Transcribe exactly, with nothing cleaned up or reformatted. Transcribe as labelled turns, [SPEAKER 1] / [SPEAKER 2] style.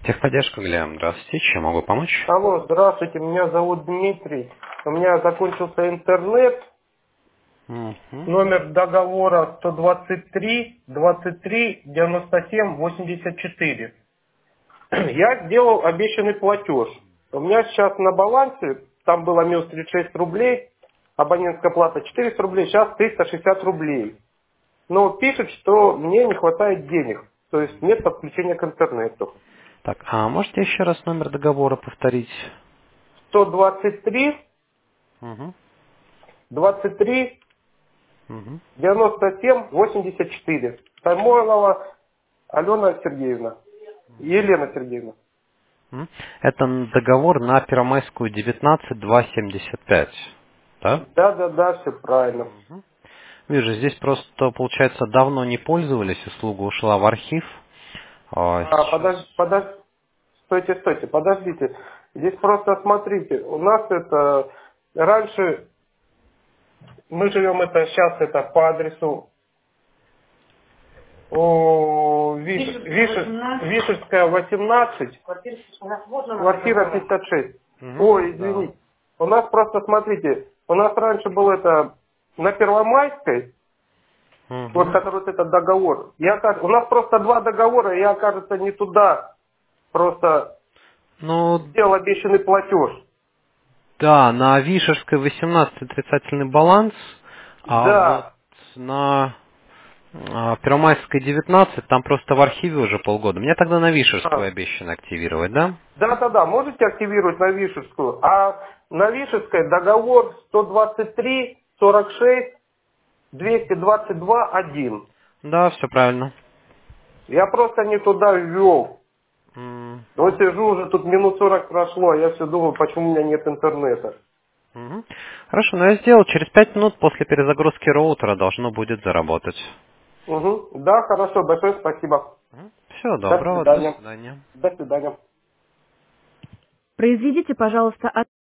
[SPEAKER 1] Техподдержка, Глеб, здравствуйте, чем могу помочь?
[SPEAKER 2] Алло, здравствуйте, меня зовут Дмитрий. У меня закончился интернет.
[SPEAKER 1] Угу.
[SPEAKER 2] Номер договора сто двадцать три двадцать три девяносто семь восемьдесят четыре. Я сделал обещанный платеж. У меня сейчас на балансе, там было минус тридцать шесть рублей, абонентская плата четыреста рублей, сейчас триста шестьдесят рублей. Но пишет, что мне не хватает денег, то есть нет подключения к интернету.
[SPEAKER 1] Так, а можете еще раз номер договора повторить?
[SPEAKER 2] сто двадцать три
[SPEAKER 1] Угу.
[SPEAKER 2] двадцать три
[SPEAKER 1] Угу.
[SPEAKER 2] девяносто семь восемьдесят четыре. Самойлова Алена Сергеевна. Елена Сергеевна.
[SPEAKER 1] Это договор на Первомайскую девятнадцать два семьдесят пять, да?
[SPEAKER 2] Да, да, да, все правильно.
[SPEAKER 1] Мгм. Вижу, здесь просто, получается, давно не пользовались, услуга ушла в архив. А
[SPEAKER 2] А,
[SPEAKER 1] сейчас...
[SPEAKER 2] подож, подож, стойте, стойте, подождите. Здесь просто смотрите, у нас это раньше мы живем это сейчас это по адресу о, Виш, Виш, Вишерская восемнадцать, квартира пятьдесят шесть.
[SPEAKER 1] Угу,
[SPEAKER 2] Ой,
[SPEAKER 1] да.
[SPEAKER 2] извините. У нас просто, смотрите, у нас раньше был это на Первомайской, вот
[SPEAKER 1] Угу.
[SPEAKER 2] который вот этот договор. Я, как- у нас просто два договора, я, кажется, не туда просто
[SPEAKER 1] Ну,
[SPEAKER 2] сделал обещанный платеж.
[SPEAKER 1] да, на Вишерской восемнадцать отрицательный баланс, а вот
[SPEAKER 2] Да.
[SPEAKER 1] на а, Первомайской девятнадцать там просто в архиве уже полгода. Мне тогда на Вишерскую
[SPEAKER 2] А.
[SPEAKER 1] обещано активировать, да?
[SPEAKER 2] Да-да-да, можете активировать на Вишерскую. А на Вишерской договор сто двадцать три сорок шесть двести двадцать два один.
[SPEAKER 1] Да, все правильно.
[SPEAKER 2] Я просто не туда ввел.
[SPEAKER 1] М,
[SPEAKER 2] Вот сижу уже, тут минут сорок прошло, а я все думаю, почему у меня нет интернета.
[SPEAKER 1] мгм. Хорошо, но я сделал. Через пять минут после перезагрузки роутера должно будет заработать.
[SPEAKER 2] Угу. Да, хорошо, большое спасибо.
[SPEAKER 1] Всего
[SPEAKER 2] До
[SPEAKER 1] доброго, до
[SPEAKER 2] свидания.
[SPEAKER 1] свидания.
[SPEAKER 2] До свидания.
[SPEAKER 3] Произведите, пожалуйста,